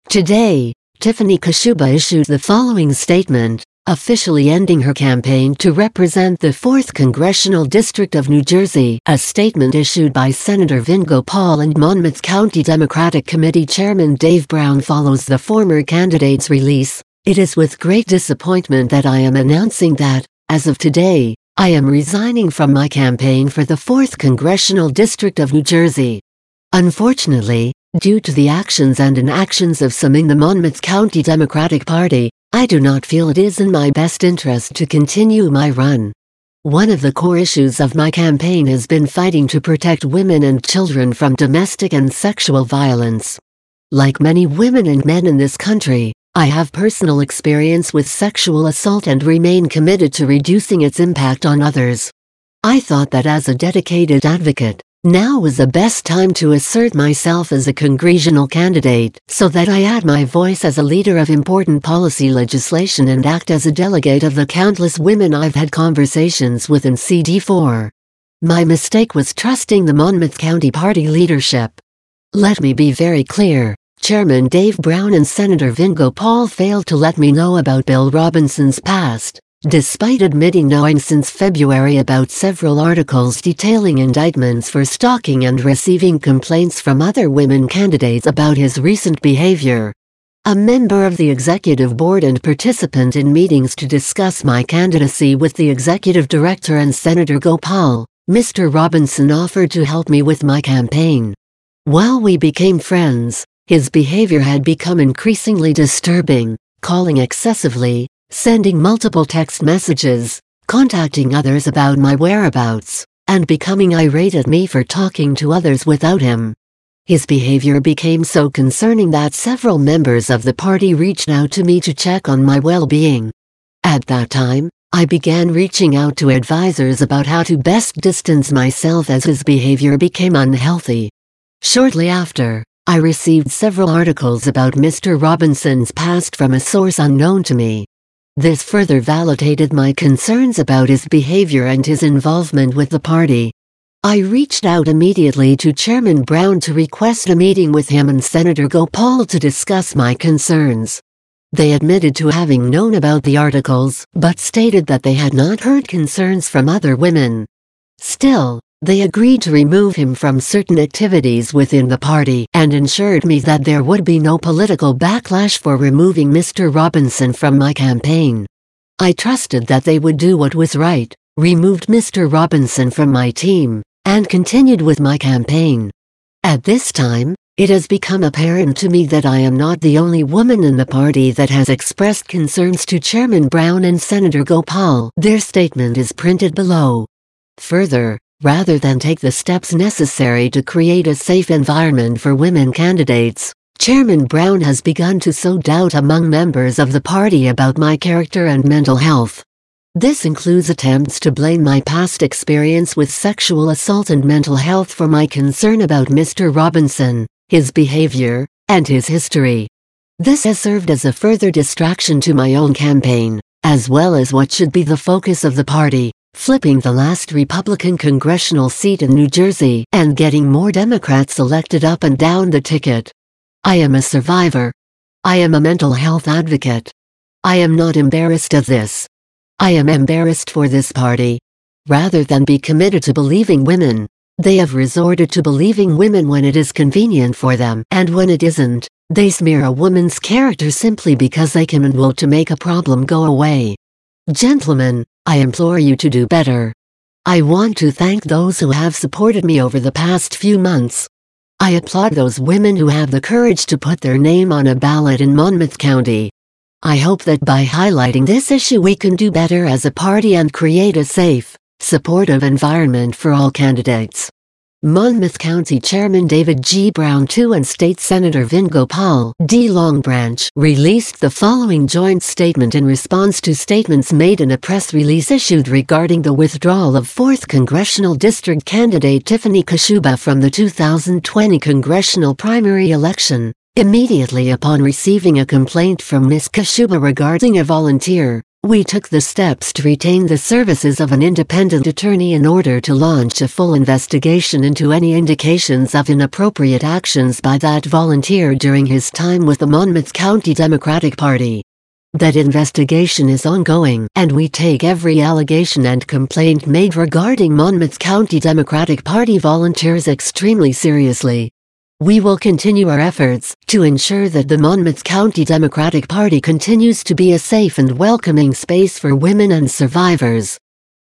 Today, Tiffany Kashuba issued the following statement, officially ending her campaign to represent the 4th Congressional District of New Jersey. A statement issued by Senator Vin Gopal and Monmouth County Democratic Committee Chairman Dave Brown follows the former candidate's release. It is with great disappointment that I am announcing that, as of today, I am resigning from my campaign for the 4th Congressional District of New Jersey. Unfortunately, due to the actions and inactions of some in the Monmouth County Democratic Party, I do not feel it is in my best interest to continue my run. One of the core issues of my campaign has been fighting to protect women and children from domestic and sexual violence. Like many women and men in this country, I have personal experience with sexual assault and remain committed to reducing its impact on others. I thought that as a dedicated advocate, now was the best time to assert myself as a congressional candidate so that I add my voice as a leader of important policy legislation and act as a delegate of the countless women I've had conversations with in CD4. My mistake was trusting the Monmouth County Party leadership. Let me be very clear, Chairman Dave Brown and Senator Vin Gopal failed to let me know about Bill Robinson's past, despite admitting knowing since February about several articles detailing indictments for stalking and receiving complaints from other women candidates about his recent behavior. A member of the executive board and participant in meetings to discuss my candidacy with the executive director and Senator Gopal, Mr. Robinson offered to help me with my campaign. While we became friends, his behavior had become increasingly disturbing, calling excessively, sending multiple text messages, contacting others about my whereabouts, and becoming irate at me for talking to others without him. His behavior became so concerning that several members of the party reached out to me to check on my well-being. At that time, I began reaching out to advisors about how to best distance myself as his behavior became unhealthy. Shortly after, I received several articles about Mr. Robinson's past from a source unknown to me. This further validated my concerns about his behavior and his involvement with the party. I reached out immediately to Chairman Brown to request a meeting with him and Senator Gopal to discuss my concerns. They admitted to having known about the articles, but stated that they had not heard concerns from other women. Still, they agreed to remove him from certain activities within the party and ensured me that there would be no political backlash for removing Mr. Robinson from my campaign. I trusted that they would do what was right, removed Mr. Robinson from my team, and continued with my campaign. At this time, it has become apparent to me that I am not the only woman in the party that has expressed concerns to Chairman Brown and Senator Gopal. Their statement is printed below. Further, rather than take the steps necessary to create a safe environment for women candidates, Chairman Brown has begun to sow doubt among members of the party about my character and mental health. This includes attempts to blame my past experience with sexual assault and mental health for my concern about Mr. Robinson, his behavior, and his history. This has served as a further distraction to my own campaign, as well as what should be the focus of the party, flipping the last Republican congressional seat in New Jersey and getting more Democrats elected up and down the ticket. I am a survivor. I am a mental health advocate. I am not embarrassed of this. I am embarrassed for this party. Rather than be committed to believing women, they have resorted to believing women when it is convenient for them, and when it isn't, they smear a woman's character simply because they can and will to make a problem go away. Gentlemen, I implore you to do better. I want to thank those who have supported me over the past few months. I applaud those women who have the courage to put their name on a ballot in Monmouth County. I hope that by highlighting this issue we can do better as a party and create a safe, supportive environment for all candidates. Monmouth County Chairman David G. Brown II and State Senator Vin Gopal D. Long Branch released the following joint statement in response to statements made in a press release issued regarding the withdrawal of 4th Congressional District candidate Tiffany Kashuba from the 2020 congressional primary election. Immediately upon receiving a complaint from Ms. Kashuba regarding a volunteer, We took the steps to retain the services of an independent attorney in order to launch a full investigation into any indications of inappropriate actions by that volunteer during his time with the Monmouth County Democratic Party. That investigation is ongoing, and we take every allegation and complaint made regarding Monmouth County Democratic Party volunteers extremely seriously. We will continue our efforts to ensure that the Monmouth County Democratic Party continues to be a safe and welcoming space for women and survivors.